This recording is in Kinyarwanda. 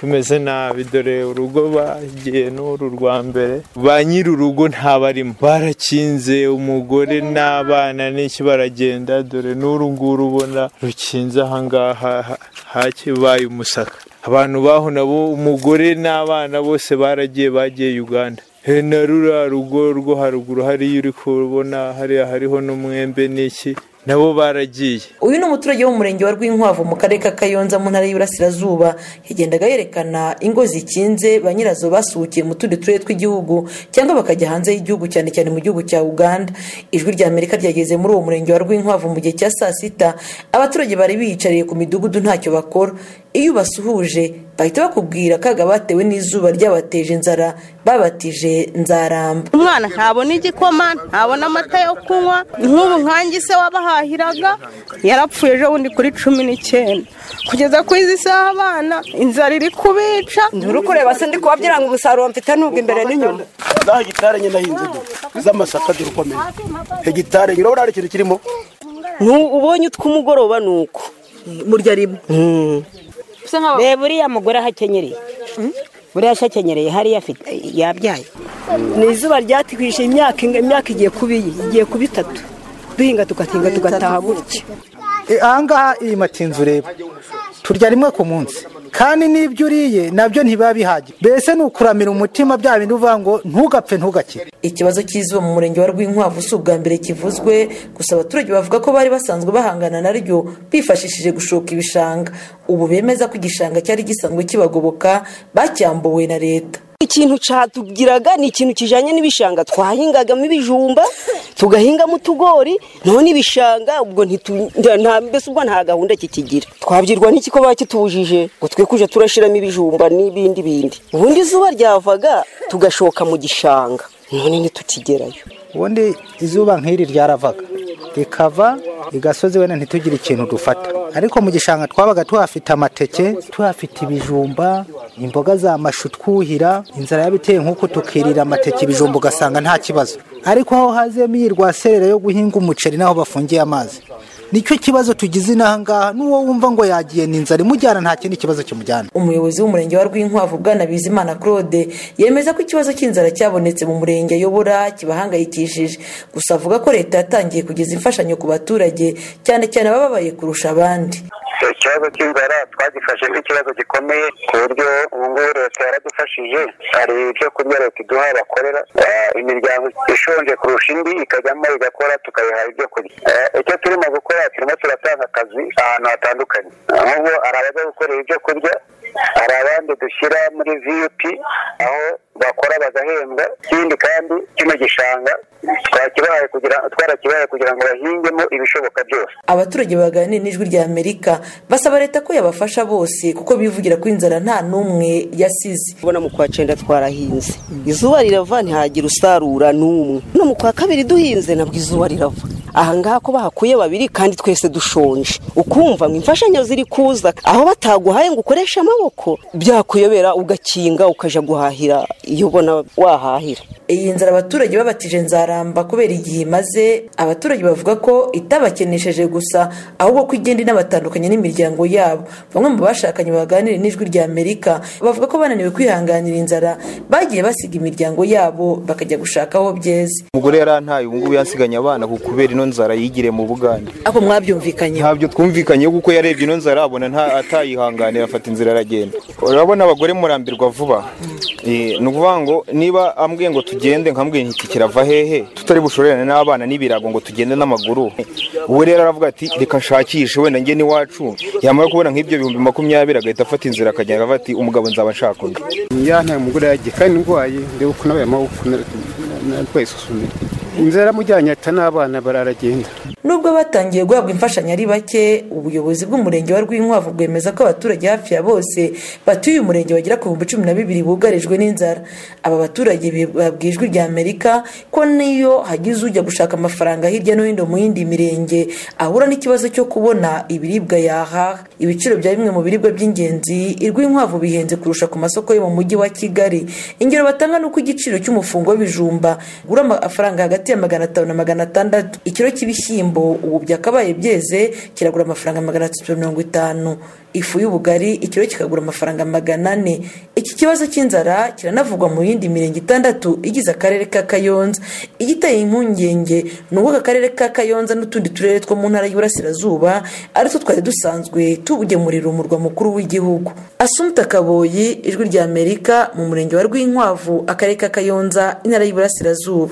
tumeze nabi, dore urugo bagiye n'uru rwa mbere, ba nyir'urugo ntabarimo, barakinze umugore n'abana n'iki baragenda, dore n'uru nguru ubona rukinze ahangaha hakibaye umusaka. Abantu baho nabo umugore n'abana bose bagiye Uganda. Na rura rugo rwo haruguru hariya uri kubona hariya hariho n'umwembe n'iki nabo baragiye. Uyu ni umuturage wo mu murenge wa Rwinkwavu mu karere ka Kayonza mu ntara y'Iburasirazuba. Yagendaga yerekana ingo zikinze ba nyirazo basuhukiye mu tundi turere tw'igihugu cyangwa bakajya hanze y'igihugu cyane cyane mu gihugu cya Uganda. Ijwi rya Amerika ryageze muri uwo murenge wa Rwinkwavu mu gihe cya saa sita. Abaturage bari biyicariye ku midugudu ntacyo bakora. Iyo basuhuje bahita bakubwira kaga batewe n'izuba ryabateje inzara, babatije Nzaramba. Umwana ntabona igikoma, ntabona amata yo kunywa, nk'ubu nkangi se wabahahiraga yarapfuye ejo bundi kuri 19. Kugeza ku izi saha abana inzara iri kubica. Nduru kureba se ndi kubabyira ngo umusaruro mfite nubwo imbere n'inyuma. Za hegitare nyine nahinze z'amasaka durukomeye. Hegitare ngiro urari ikintu kirimo. Ubonye utw'umugoroba nuko. Murya rimwe. Reba uriya mugore ahakenyereye. Buriya ashakenyereye hariya afite yabyaye. Ni izuba ryatwishije imyaka igiye kuba 3. Duhinga tugatinga tugataha gutya. Ahangaha iyi matinzu reba turya rimwe ku munsi, kandi n'ibyo uriye nabyo ntibabihagije. Mbese ni ukuramira umutima bya bintu uvuga ngo ntugapfe ntugakire. Ikibazo cy'izuba mu murenge wa Rwinkwavu si ubwa mbere kivuzwe, gusa abaturage bavuga ko bari basanzwe bahangana naryo bifashishije gushoka ibishanga. Ubu bemeza ko igishanga cyari gisanzwe kibagoboka bacyambuwe na leta. Ikintu catugiraga ni ikintu kijanye n'ibishanga, twahingagamo ibijumba tugahingamo utugori, none ibishanga ubwo nta mbese ubwo nta gahunda kikigira. Twabyirwa n'iki ko bakitubujije ngo twe kuje turashiramo ibijumba n'ibindi. Ubundi izuba ryavaga tugashoka mu gishanga, none ntitukigerayo. Ubundi izuba nk'iri ryaravaga rikava igasozi wena ntitugire ikintu dufata, ariko mu gishanga twabaga tuhafite amateke, tuhafite ibijumba, imboga za mashu twuhira, inzara yabiteye nk'uko tukirira amateke ibijumba ugasanga nta kibazo. Ariko aho hazemo irwaserera yo guhinga umuceri naho bafungiye amazi, nicyo kibazo tugize n'ahangaha. N'uwo wumva ngo yagiye n'inzara imujyana nta kindi kibazo kimujyana. Umuyobozi w'umurenge wa Rwinkwavu Bwana Bizimana Claude yemeza ko ikibazo cy'inzara cyabonetse mu murenge ayobora kibahangayikishije, gusa avuga ko leta yatangiye kugeza imfashanyo ku baturage cyane cyane abababaye kurusha abandi. Ikibazo cy'inzara twagifashe nk'ikibazo gikomeye ku buryo ubu ngubu leta yaradufashije. Hari ibyo kurya leta iduha bakorera, imiryango ishonje kurusha indi ikajyamo igakora tukayiha ibyo kurya. Icyo turimo gukora turimo turatanga akazi ahantu hatandukanye. Ahubwo hari abajya gukorera ibyo kurya, hari abandi dushyira muri VUP aho bakora bagahembwa. Ikindi kandi kino gishanga twarakibaye kugira ngo bahingemo ibishoboka byose. Abaturage baganira n'Ijwi rya Amerika basaba leta ko yabafasha bose kuko bivugira ko inzara nta n'umwe yasize. Ubona mu kwa 9 twarahinze, izuba rirava ntihagira usarura n'umwe. No mu kwa 2 duhinze nabwo izuba rirava. Ahangaha ko bahakuye 2 kandi twese dushonje, ukumva ngo imfashanyo ziri kuza aho bataguhaye ngo ukoresha amaboko, byakuyobera ugakinga ukaja guhahira iyo ubona wahahira. Iyi nzara abaturage babatije Nzaramba kubera igihe imaze, abaturage bavuga ko itabakenesheje gusa ahubwo ko igenda inabatandukanye n'imiryango yabo. Bamwe mu bashakanye baganira n'Ijwi rya Amerika bavuga ko bananiwe kwihanganira inzara, bagiye basiga imiryango yabo bakajya gushaka aho byeze. Umugore yarantaye ubu ngubu yansiganye abana kubera ino nzara yigire mu Bugande. Ako mwabyumvikanye? Ntabyo twumvikanye kuko yarebye ino nzara abona atayihanganira afata inzira aragenda. Urabona abagore murambirwa vuba. Ni ukuvuga ngo niba ambwiye ngo tugende nkambwiye nti kirava hehe tutari bushorerane n'abana n'ibirago ngo tugende n'amaguru. Uwe rero aravuga ati reka nshakishe wenda nge ni wacu, yamara kubona nk'ibyo 2020 agahita afata inzira akagenda ati umugabo nzaba nshaka undi. Yantaye umugore yagiye kandi ndwaye ndebe uko nawe amaboko nakwesuzumira. Inzara mujyanye ata n'abana bararagenda. Nubwo batangiye guhabwa imfashanyo ari bake, ubuyobozi bw'umurenge wa Rwinkwavu bwemeza ko abaturage hafi ya bose batuye umurenge bagera ku 12 bugarijwe n'inzara. Aba baturage babwijwe rya Amerika ko niyo hagize ujya gushaka amafaranga hirya no hino mu yindi mirenge ahura n'ikibazo cyo kubona ibiribwa yahaha. Ibiciro bya bimwe mu biribwa by'ingenzi Rwinkwavu bihenze kurusha ku masoko yo mu mujyi wa Kigali. Ingero batanga nuko igiciro cy'umufungo w'ibijumba gura amafaranga hagati ya 500 na 600, ikiro cy'ibishyimbo ibishyimbo ubu byakabaye byeze kiragura amafaranga 350, ifu y'ubugari ikiro kikagura amafaranga 400. Iki kibazo cy'inzara kiranavugwa mu yindi mirenge 6 igize akarere ka Kayonza. Igiteye impungenge n'ubwo akarere ka Kayonza n'utundi turere two mu ntara y'Iburasirazuba ari two twari dusanzwe tubugemurira umurwa mukuru w'igihugu. Assumpta Kaboyi, Ijwi ry'Amerika, mu murenge wa Rwinkwavu, akarere ka Kayonza, intara y'Iburasirazuba.